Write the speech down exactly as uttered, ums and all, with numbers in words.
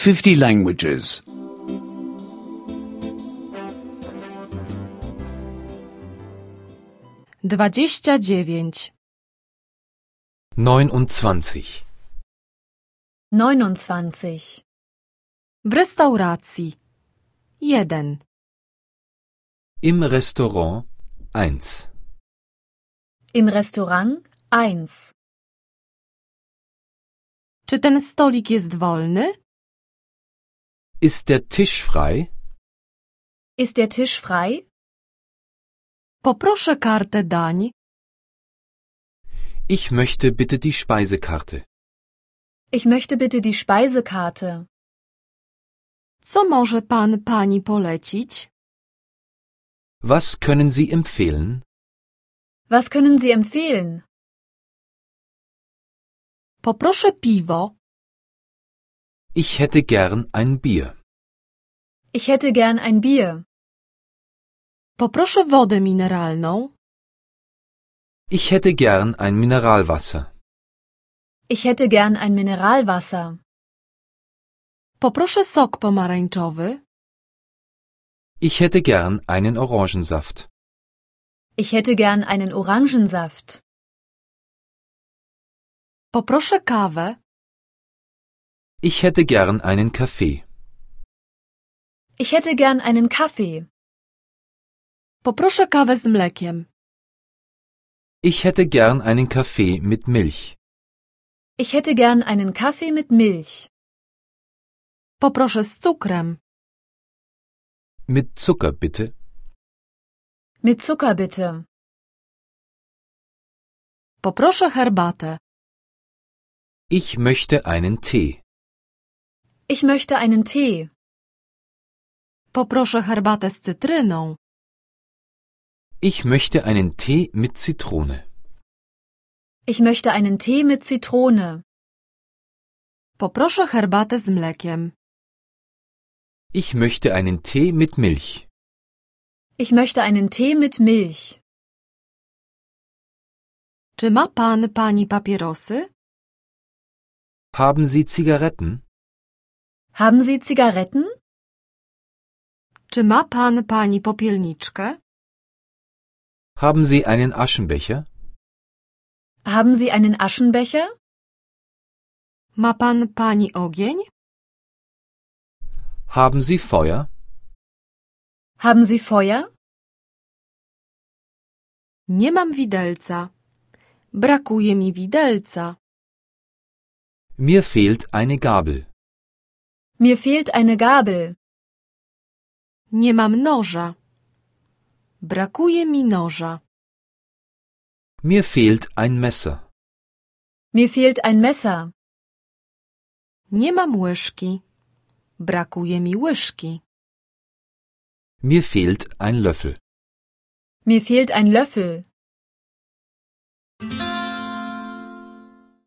fifty languages. Dwadzieścia dziewięć. neunundzwanzig. neunundzwanzig. W restauracji. Jeden. Im Restaurant eins. Im Restaurant eins. Czy ten stolik jest wolny? Ist der Tisch frei? Ist der Tisch frei? Poproszę kartę dań. Ich möchte bitte die Speisekarte. Ich möchte bitte die Speisekarte. Co może pan pani polecić? Was können Sie empfehlen? Was können Sie empfehlen? Poproszę piwo. Ich hätte gern ein Bier. Ich hätte gern ein Bier. Poproszę wodę mineralną. Ich hätte gern ein Mineralwasser. Ich hätte gern ein Mineralwasser. Poproszę sok pomarańczowy. Ich hätte gern einen Orangensaft. Ich hätte gern einen Orangensaft. Poproszę kawę. Ich hätte gern einen Kaffee. Ich hätte gern einen Kaffee. Poproszę kawę z mlekiem. Ich hätte gern einen Kaffee mit Milch. Ich hätte gern einen Kaffee mit Milch. Poproszę z cukrem. Mit Zucker bitte. Mit Zucker bitte. Poproszę herbatę. Ich möchte einen Tee. Ich möchte einen Tee. Poproszę herbatę z cytryną. Ich möchte einen Tee mit Zitrone. Ich möchte einen Tee mit Zitrone. Poproszę herbatę z mlekiem. Ich möchte einen Tee mit Milch. Ich möchte einen Tee mit Milch. Czy ma pan pani papierosy? Haben Sie Zigaretten? Haben Sie Zigaretten? Czy ma pan pani popielniczkę? Haben Sie einen Aschenbecher? Haben Sie einen Aschenbecher? Ma pan pani ogień? Haben Sie Feuer? Haben Sie Feuer? Nie mam widelca. Brakuje mi widelca. Mir fehlt eine Gabel. Mir fehlt eine Gabel. Nie mam noża. Brakuje mi noża. Mir fehlt ein Messer. Mir fehlt ein Messer. Nie mam łyżki. Brakuje mi łyżki. Mir fehlt ein Löffel. Mir fehlt ein Löffel.